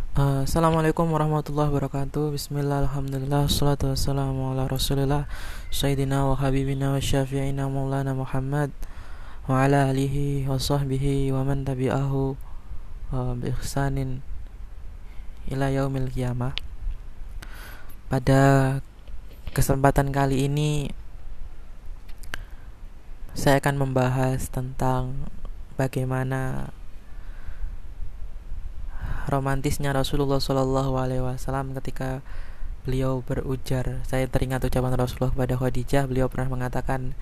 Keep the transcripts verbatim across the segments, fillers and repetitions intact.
Uh, Assalamualaikum warahmatullahi wabarakatuh. Bismillah, alhamdulillah, salatu wassalamu ala rasulillah Sayyidina wa habibina wa syafi'ina maulana Muhammad wa ala alihi wa sahbihi wa man tabi'ahu uh, bi ihsanin ila yaumil qiyamah. Pada kesempatan kali ini saya akan membahas tentang bagaimana romantisnya Rasulullah Shallallahu Alaihi Wasallam ketika beliau berujar. Saya teringat ucapan Rasulullah kepada Khadijah. Beliau pernah mengatakan,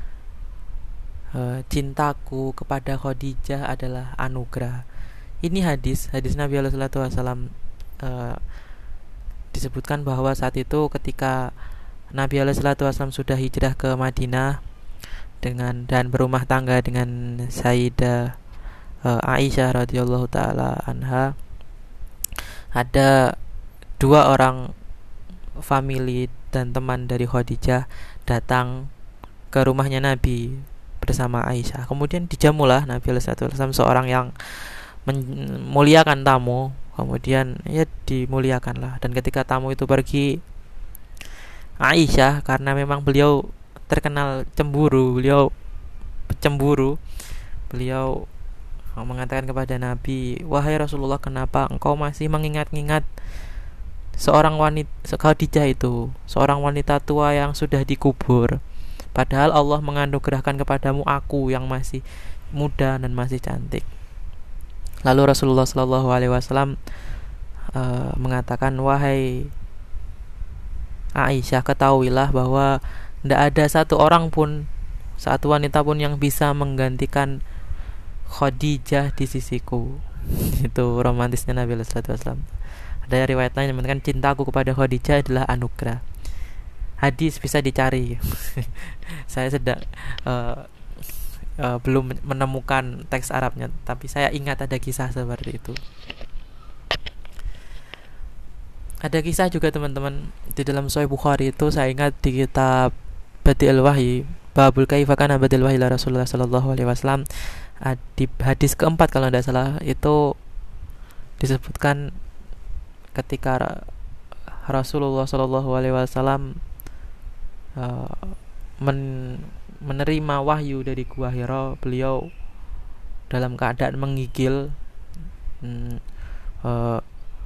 e, cintaku kepada Khadijah adalah anugerah. Ini hadis, hadis Nabi Shallallahu Alaihi Wasallam. E, disebutkan bahwa saat itu ketika Nabi Shallallahu Alaihi Wasallam sudah hijrah ke Madinah dengan dan berumah tangga dengan Sayyidah e, Aisyah radhiyallahu taala anha, ada dua orang famili dan teman dari Khadijah datang ke rumahnya Nabi bersama Aisyah. Kemudian dijamulah Nabi sallallahu alaihi wasallam, seorang yang memuliakan tamu. Kemudian ya dimuliakanlah. Dan ketika tamu itu pergi, Aisyah, karena memang beliau terkenal cemburu, beliau cemburu, beliau mengatakan kepada Nabi, wahai Rasulullah, kenapa engkau masih mengingat-ingat seorang wanita Khadijah itu, seorang wanita tua yang sudah dikubur, padahal Allah menganugerahkan kepadamu aku yang masih muda dan masih cantik. Lalu Rasulullah Shallallahu Alaihi Wasallam uh, mengatakan, wahai Aisyah, ketahuilah bahwa tidak ada satu orang pun, satu wanita pun yang bisa menggantikan Khadijah di sisiku. Itu romantisnya Nabi sallallahu alaihi wasallam. Ada riwayat lain yang mengatakan cintaku kepada Khadijah adalah anugerah. Hadis bisa dicari. Saya sedang uh, uh, belum menemukan teks Arabnya, tapi saya ingat ada kisah seperti itu. Ada kisah juga teman-teman di dalam Sahih Bukhari itu, saya ingat di kitab Badi'il Wahyi, Babul Kaifa kana Badi'il Wahyi la Rasulullah sallallahu alaihi wasallam. Di hadis keempat kalau tidak salah itu disebutkan ketika Rasulullah Shallallahu Alaihi Wasallam uh, men- menerima wahyu dari Gua Hira, beliau dalam keadaan menggigil mm, uh,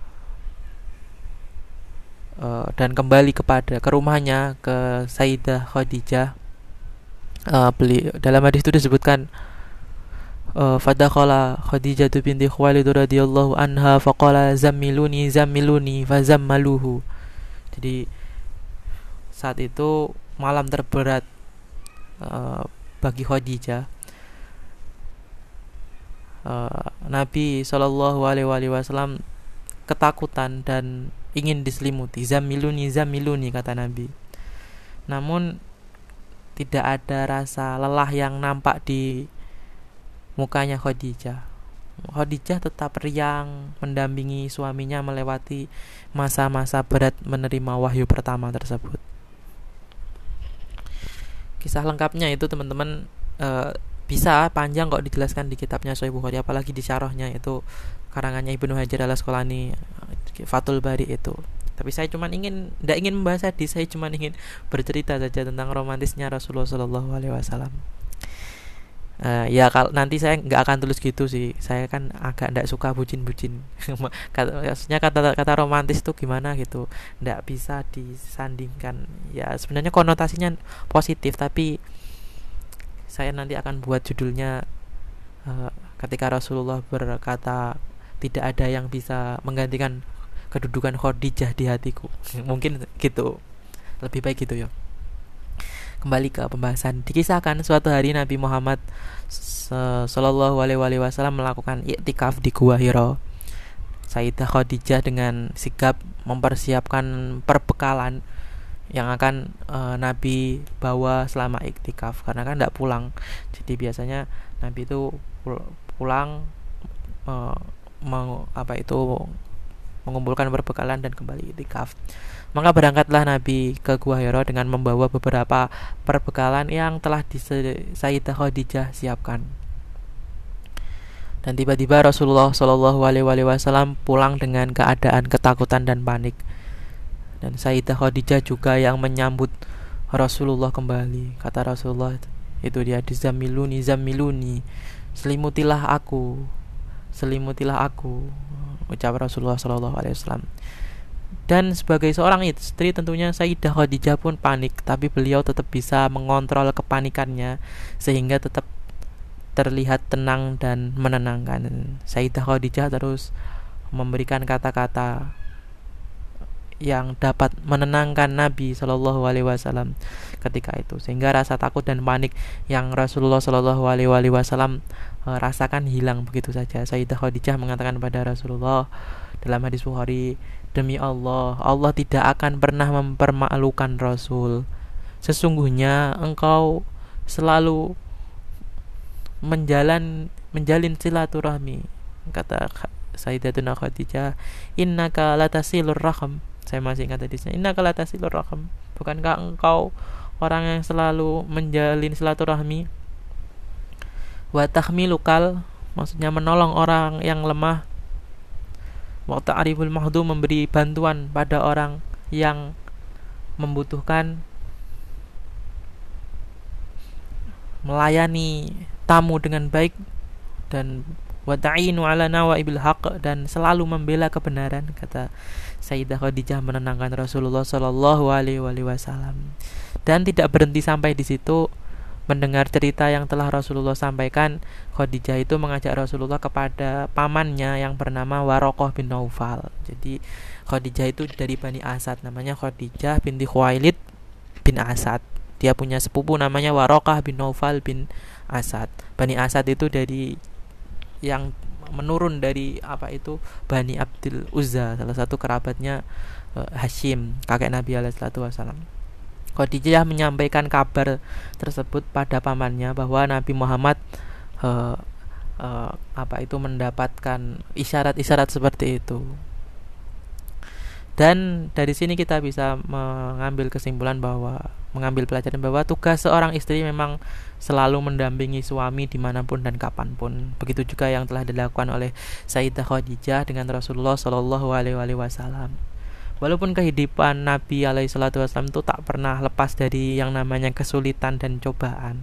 uh, dan kembali kepada ke rumahnya, ke Sayyidah Khadijah. Uh, beli, dalam hadis itu disebutkan, Uh, fadakhala Khadijah binti Khuwailid radhiyallahu anha faqala zammiluni zammiluni fazammaluhu. Jadi saat itu malam terberat uh, bagi Khadijah. Uh, Nabi Shallallahu Alaihi Wasallam ketakutan dan ingin diselimuti. Zammiluni zammiluni, kata Nabi. Namun tidak ada rasa lelah yang nampak di mukanya Khadijah. Khadijah tetap riang mendampingi suaminya melewati masa-masa berat menerima wahyu pertama tersebut. Kisah lengkapnya itu teman-teman e, bisa panjang kok dijelaskan di kitabnya Sahih Bukhari, apalagi di syarahnya itu karangannya Ibnu Hajar al Asqalani, Fathul Bari itu. Tapi saya cuma ingin, tidak ingin membahas hadis, saya cuma ingin bercerita saja tentang romantisnya Rasulullah Shallallahu Alaihi Wasallam. Uh, ya kalau nanti saya nggak akan tulis gitu sih, saya kan agak nggak suka bucin-bucin. Maksudnya kata kata romantis tuh gimana gitu, nggak bisa disandingkan. Ya sebenarnya konotasinya positif, tapi saya nanti akan buat judulnya uh, ketika Rasulullah berkata tidak ada yang bisa menggantikan kedudukan Khadijah di hatiku. Mungkin gitu, lebih baik gitu ya. Kembali ke pembahasan. Dikisahkan suatu hari Nabi Muhammad Sallallahu Alaihi Wasallam melakukan iktikaf di Gua Hira. Sayyidah Khadijah dengan sigap mempersiapkan perbekalan yang akan uh, Nabi bawa selama iktikaf, karena kan tidak pulang. Jadi biasanya Nabi itu pulang uh, mau apa itu mengumpulkan perbekalan dan kembali iktikaf. Maka berangkatlah Nabi ke Gua Hira dengan membawa beberapa perbekalan yang telah Sayyidah Khadijah siapkan. Dan tiba-tiba Rasulullah Shallallahu Alaihi Wasallam pulang dengan keadaan ketakutan dan panik. Dan Sayyidah Khadijah juga yang menyambut Rasulullah kembali. Kata Rasulullah itu dia, Zamiluni, zamiluni, selimutilah aku, selimutilah aku, ucap Rasulullah Shallallahu Alaihi Wasallam. Dan sebagai seorang istri tentunya Sayyidah Khadijah pun panik, tapi beliau tetap bisa mengontrol kepanikannya sehingga tetap terlihat tenang dan menenangkan. Sayyidah Khadijah terus memberikan kata-kata yang dapat menenangkan Nabi Shallallahu Alaihi Wasallam ketika itu, sehingga rasa takut dan panik yang Rasulullah Shallallahu Alaihi Wasallam e, rasakan hilang begitu saja. Sayyidah Khadijah mengatakan pada Rasulullah dalam hadis Bukhari, demi Allah, Allah tidak akan pernah mempermalukan Rasul. Sesungguhnya engkau selalu menjalan menjalin silaturahmi. Kata Sayyidatuna Khadijah, innaka latasilur rahim. Saya masih ingat hadisnya, innaka latasilur rahim. Bukankah engkau orang yang selalu menjalin silaturahmi? Wa tahmilukal, maksudnya menolong orang yang lemah. Wa ta'riful mahdum, memberi bantuan pada orang yang membutuhkan. Melayani tamu dengan baik, dan wa ta'inu ala nawaibil haq, dan selalu membela kebenaran. Kata Sayyidah Khadijah menenangkan Rasulullah Shallallahu Alaihi Wasallam. Dan tidak berhenti sampai di situ. Mendengar cerita yang telah Rasulullah sampaikan, Khadijah itu mengajak Rasulullah kepada pamannya yang bernama Waroqah bin Naufal. Jadi Khadijah itu dari Bani Asad, namanya Khadijah binti Khuwailid bin Asad. Dia punya sepupu namanya Waroqah bin Naufal bin Asad. Bani Asad itu dari yang menurun dari apa itu Bani Abdul Uzza, salah satu kerabatnya uh, Hashim, kakek Nabi alaihi salatu wasallam. Khadijah menyampaikan kabar tersebut pada pamannya bahwa Nabi Muhammad uh, uh, apa itu mendapatkan isyarat-isyarat seperti itu. Dan dari sini kita bisa mengambil kesimpulan bahwa mengambil pelajaran bahwa tugas seorang istri memang selalu mendampingi suami dimanapun dan kapanpun. Begitu juga yang telah dilakukan oleh Sayyidah Khadijah dengan Rasulullah Shallallahu Alaihi Wasallam. Walaupun kehidupan Nabi alaihi salatu wasallam itu tak pernah lepas dari yang namanya kesulitan dan cobaan,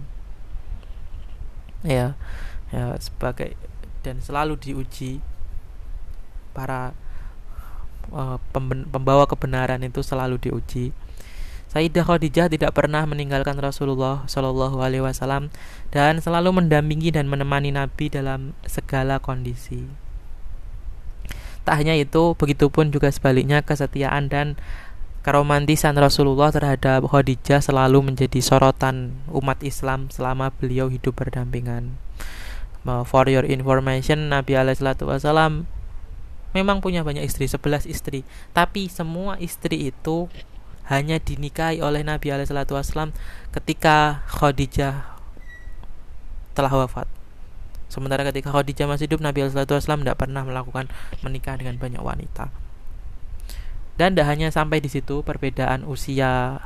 ya, ya sebagai dan selalu diuji. Para uh, pembawa kebenaran itu selalu diuji. Sayyidah Khadijah tidak pernah meninggalkan Rasulullah Shallallahu Alaihi Wasallam dan selalu mendampingi dan menemani Nabi dalam segala kondisi. Tak hanya itu, begitupun juga sebaliknya kesetiaan dan keromantisan Rasulullah terhadap Khadijah selalu menjadi sorotan umat Islam selama beliau hidup berdampingan. For your information, Nabi alaihi salatu wasallam memang punya banyak istri, sebelas istri. Tapi semua istri itu hanya dinikahi oleh Nabi alaihi salatu wasallam ketika Khadijah telah wafat. Sementara ketika Khadijah masih hidup, Nabi alaihi salatu wasallam tidak pernah melakukan menikah dengan banyak wanita. Dan tidak hanya sampai di situ, perbedaan usia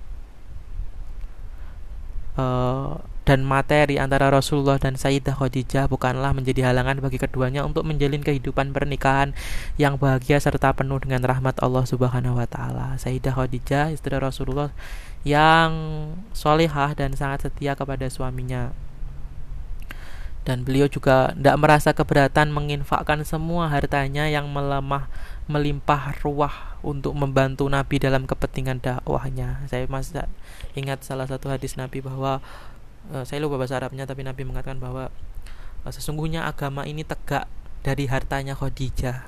uh, dan materi antara Rasulullah dan Sayyidah Khadijah bukanlah menjadi halangan bagi keduanya untuk menjalin kehidupan pernikahan yang bahagia serta penuh dengan rahmat Allah Subhanahu wa taala. Sayyidah Khadijah, istri Rasulullah yang solehah dan sangat setia kepada suaminya. Dan beliau juga tidak merasa keberatan menginfakkan semua hartanya yang melemah melimpah ruah untuk membantu Nabi dalam kepentingan dakwahnya. Saya masih ingat salah satu hadis Nabi bahwa uh, saya lupa bahasa Arabnya, tapi Nabi mengatakan bahwa uh, sesungguhnya agama ini tegak dari hartanya Khadijah,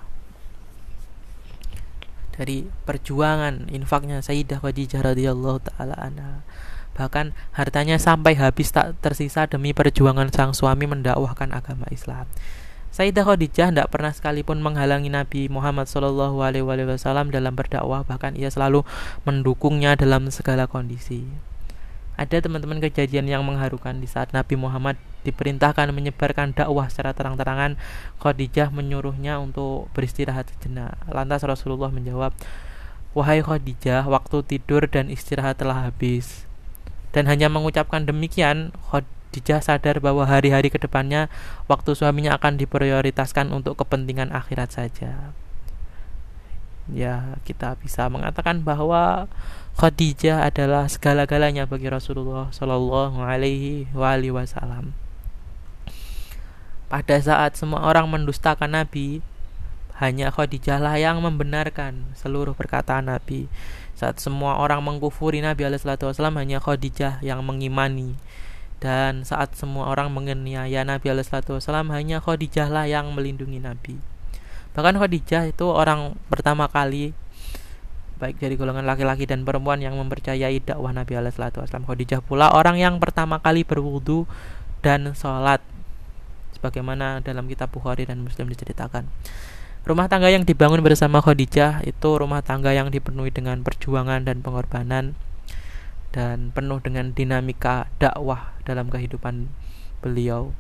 dari perjuangan infaknya Sayyidah Khadijah radhiyallahu taala anha. Bahkan hartanya sampai habis tak tersisa demi perjuangan sang suami mendakwahkan agama Islam. Sayyidah Khadijah tidak pernah sekalipun menghalangi Nabi Muhammad shallallahu alaihi wasallam dalam berdakwah, bahkan ia selalu mendukungnya dalam segala kondisi. Ada teman-teman kejadian yang mengharukan di saat Nabi Muhammad diperintahkan menyebarkan dakwah secara terang-terangan. Khadijah menyuruhnya untuk beristirahat sejenak. Lantas Rasulullah menjawab, "Wahai Khadijah, waktu tidur dan istirahat telah habis." Dan hanya mengucapkan demikian, Khadijah sadar bahwa hari-hari kedepannya waktu suaminya akan diprioritaskan untuk kepentingan akhirat saja. Ya, kita bisa mengatakan bahwa Khadijah adalah segala-galanya bagi Rasulullah Shallallahu Alaihi Wasallam. Pada saat semua orang mendustakan Nabi, hanya Khadijah lah yang membenarkan seluruh perkataan Nabi. Saat semua orang mengkufuri Nabi alaihi wasallam, hanya Khadijah yang mengimani. Dan saat semua orang menganiaya Nabi alaihi wasallam, hanya Khadijah lah yang melindungi Nabi. Bahkan Khadijah itu orang pertama kali, baik dari golongan laki-laki dan perempuan, yang mempercayai dakwah Nabi alaihi wasallam. Khadijah pula orang yang pertama kali berwudu dan sholat, sebagaimana dalam kitab Bukhari dan Muslim diceritakan. Rumah tangga yang dibangun bersama Khadijah itu rumah tangga yang dipenuhi dengan perjuangan dan pengorbanan, dan penuh dengan dinamika dakwah dalam kehidupan beliau.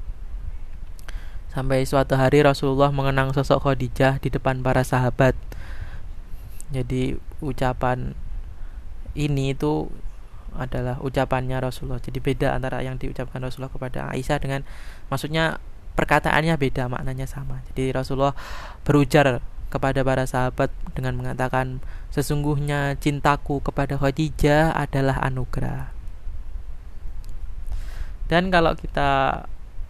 Sampai suatu hari Rasulullah mengenang sosok Khadijah di depan para sahabat. Jadi ucapan ini itu adalah ucapannya Rasulullah. Jadi beda antara yang diucapkan Rasulullah kepada Aisyah dengan, maksudnya perkataannya beda, maknanya sama. Jadi Rasulullah berujar kepada para sahabat dengan mengatakan, sesungguhnya cintaku kepada Khadijah adalah anugerah. Dan kalau kita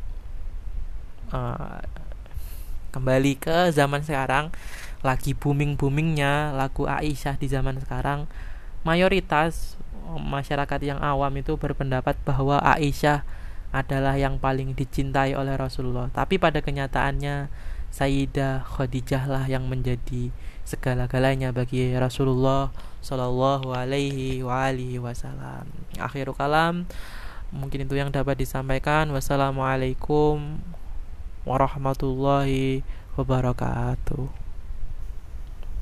uh, kembali ke zaman sekarang, lagi booming-boomingnya lagu Aisyah di zaman sekarang, mayoritas masyarakat yang awam itu berpendapat bahwa Aisyah adalah yang paling dicintai oleh Rasulullah. Tapi pada kenyataannya Sayyidah Khadijah lah yang menjadi segala-galanya bagi Rasulullah Sallallahu Alaihi Wasallam. Akhirul kalam, mungkin itu yang dapat disampaikan. Wassalamualaikum warahmatullahi wabarakatuh.